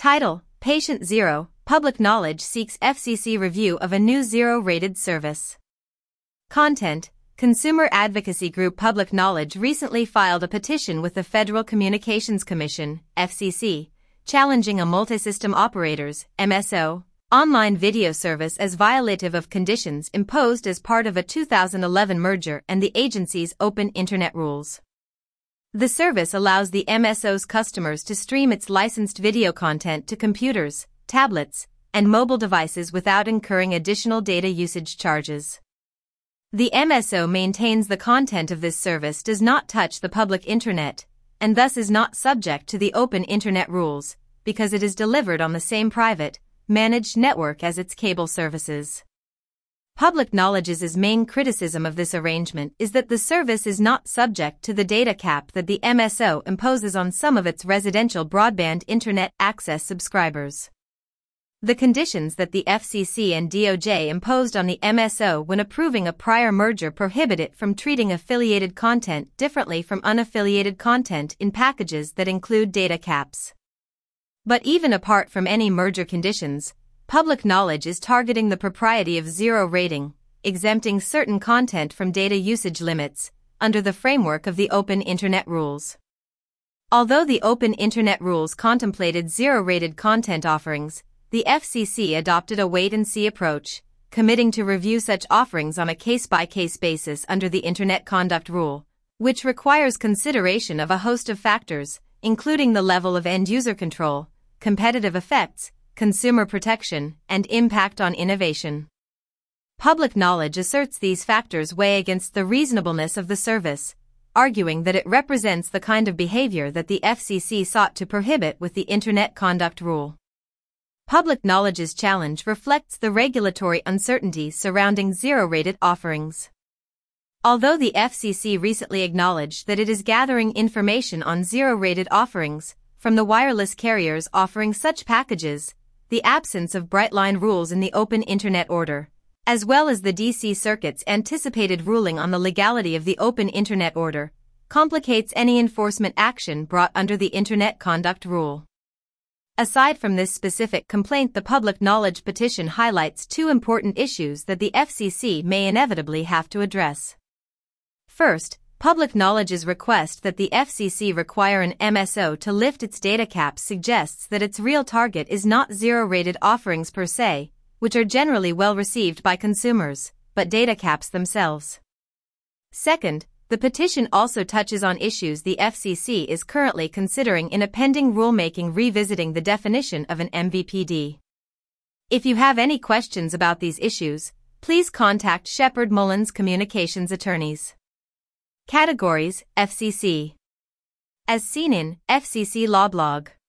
Title: Patient Zero, Public Knowledge seeks FCC review of a new zero-rated service. Content: Consumer advocacy group Public Knowledge recently filed a petition with the Federal Communications Commission, FCC, challenging a multisystem operators, MSO, online video service as violative of conditions imposed as part of a 2011 merger and the agency's open internet rules. The service allows the MSO's customers to stream its licensed video content to computers, tablets, and mobile devices without incurring additional data usage charges. The MSO maintains the content of this service does not touch the public internet, and thus is not subject to the open internet rules, because it is delivered on the same private, managed network as its cable services. Public Knowledge's main criticism of this arrangement is that the service is not subject to the data cap that the MSO imposes on some of its residential broadband internet access subscribers. The conditions that the FCC and DOJ imposed on the MSO when approving a prior merger prohibit it from treating affiliated content differently from unaffiliated content in packages that include data caps. But even apart from any merger conditions, Public Knowledge is targeting the propriety of zero rating, exempting certain content from data usage limits, under the framework of the Open Internet Rules. Although the Open Internet Rules contemplated zero-rated content offerings, the FCC adopted a wait-and-see approach, committing to review such offerings on a case-by-case basis under the Internet Conduct Rule, which requires consideration of a host of factors, including the level of end-user control, competitive effects, consumer protection, and impact on innovation. Public Knowledge asserts these factors weigh against the reasonableness of the service, arguing that it represents the kind of behavior that the FCC sought to prohibit with the Internet Conduct Rule. Public Knowledge's challenge reflects the regulatory uncertainty surrounding zero-rated offerings. Although the FCC recently acknowledged that it is gathering information on zero-rated offerings from the wireless carriers offering such packages, the absence of bright-line rules in the Open Internet Order, as well as the D.C. Circuit's anticipated ruling on the legality of the Open Internet Order, complicates any enforcement action brought under the Internet Conduct Rule. Aside from this specific complaint, the Public Knowledge petition highlights two important issues that the FCC may inevitably have to address. First, Public Knowledge's request that the FCC require an MSO to lift its data cap suggests that its real target is not zero-rated offerings per se, which are generally well received by consumers, but data caps themselves. Second, the petition also touches on issues the FCC is currently considering in a pending rulemaking revisiting the definition of an MVPD. If you have any questions about these issues, please contact Shepherd Mullins Communications Attorneys. Categories: FCC. As seen in FCC Law Blog.